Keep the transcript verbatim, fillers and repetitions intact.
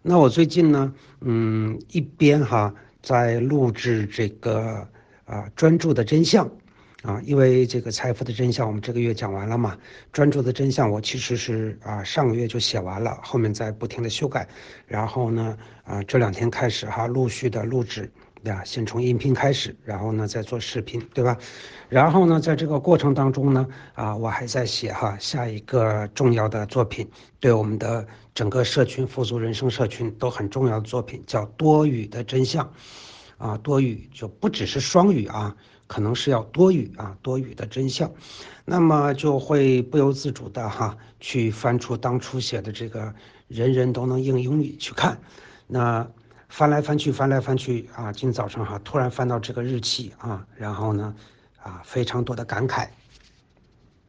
那我最近呢，嗯，一边哈在录制这个啊专注的真相，啊，因为这个财富的真相我们这个月讲完了嘛，专注的真相我其实是啊上个月就写完了，后面在不停的修改，然后呢啊这两天开始哈陆续的录制。呀，先从音频开始，然后呢再做视频，对吧？然后呢，在这个过程当中呢，啊，我还在写哈下一个重要的作品，对我们的整个社群富足人生社群都很重要的作品，叫多语的真相。啊，多语就不只是双语啊，可能是要多语啊，多语的真相。那么就会不由自主的哈去翻出当初写的这个人人都能应英语去看，那翻来翻去翻来翻去啊，今早上哈突然翻到这个日期啊，然后呢啊非常多的感慨